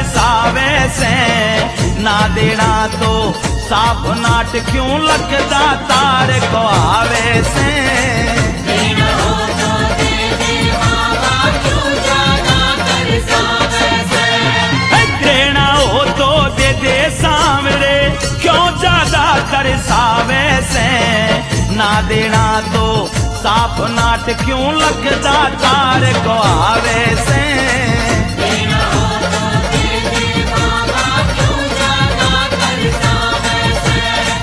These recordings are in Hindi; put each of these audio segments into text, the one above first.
तरसावे से, ना देना तो साफ नाट क्यों लगदा तार को आवे से। देना हो तो दे दे बाबा, क्यों ज्यादा तरसावे से। देना हो तो दे दे सांवरे, क्यों ज्यादा तरसावे से, ना देना तो साफ नाट क्यों लगदा तार को आवे से। देना हो तो दे दे बाबा, क्यों ज्यादा तरसावे से।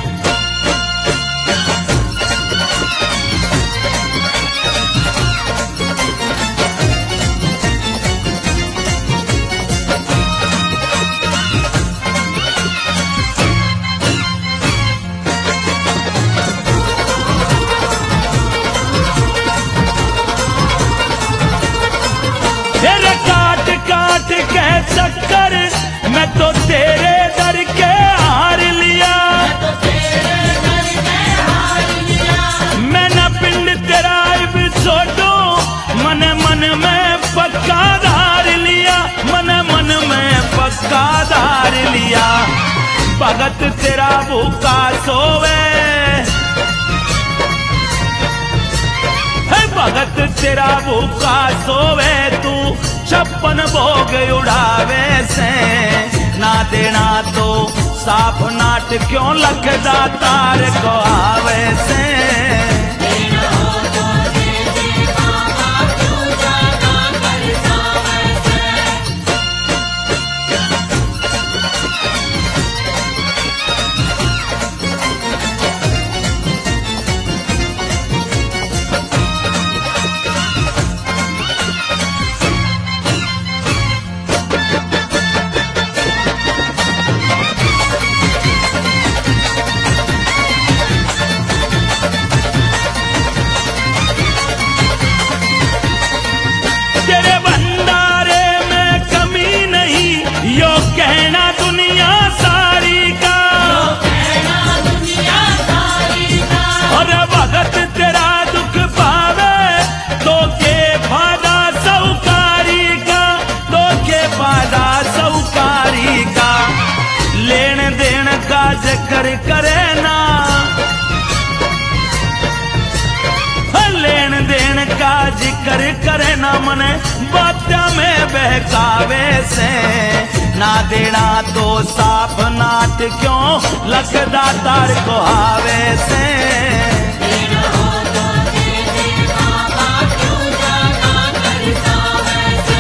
तेरे काट काट के चक्कर मैं तो तेरे दर के हार लिया, तो तेरे दर के हार लिया। मैं न पिंड तेरा भी छोड़ो, मन मन में पक्का धार लिया, मन मन में पक्का धार लिया। भगत तेरा भूखा सोवे, भगत तेरा भूखा सोवे, तू 56 भोग उड़ावे से, ना देना तो साफ नाट क्यों लगदा तार को आवे से। देना हो तो दे दे बाबा, क्यों ज्यादा तरसावे से। तेरे भंडारे में कमी नहीं, यो कहना दुनिया सारी का, कहना दुनिया सारी का। और भगत तेरा दुख पावे तो के फायदा सौकारी का, तो के फायदा सौकारी का। लेन देन का जिक्र करे ना, लेन देन का जिक्र करे ना, मने बात्या में बहकावे से, ना देना तो साफ नाट क्यों लगदा तार को आवे से। देना हो तो दे दे बाबा, क्यों ज्यादा तरसावे से।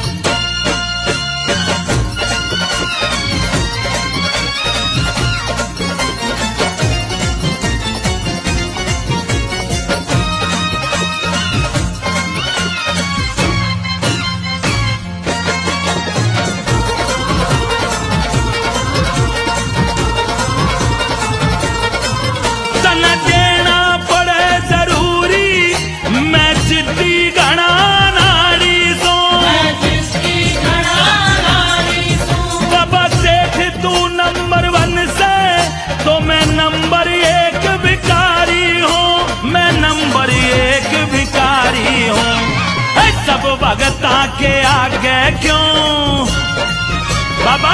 तन देना पड़े जरूरी, मैं जिद्दी घना नारी सो, मैं जिसकी घड़ा नारी सूं। बाबा सेठ तू नंबर 1 से, तो मैं नंबर 1 भिखारी हूँ, मैं नंबर 1 भिखारी हूँ। सब भगता के आगे क्यों बाबा,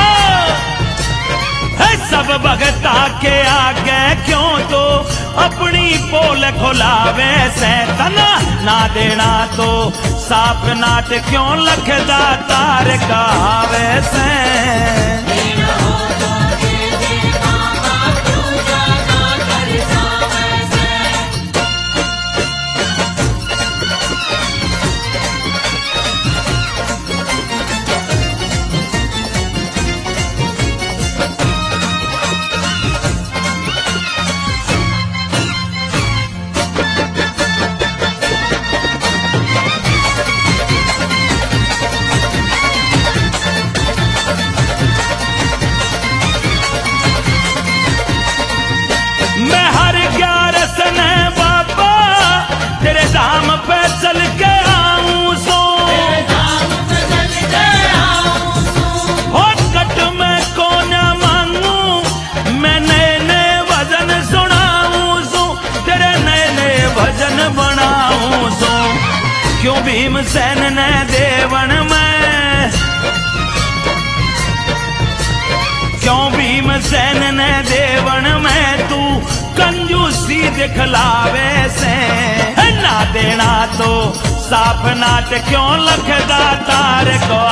सब भगता के आगे क्यों तो अपनी पोल खुलावे से, तना ना देना तो साफ नाट क्यों लगदा तार का आवे से। देना हो तो दे दे बाबा, क्यों ज्यादा तरसावे से। क्यों भीमसेन ने देवन में सैन ने देवण में तू कंजूसी दिखलावे से, ना देना तो साफ नाट क्यों लखदा तार को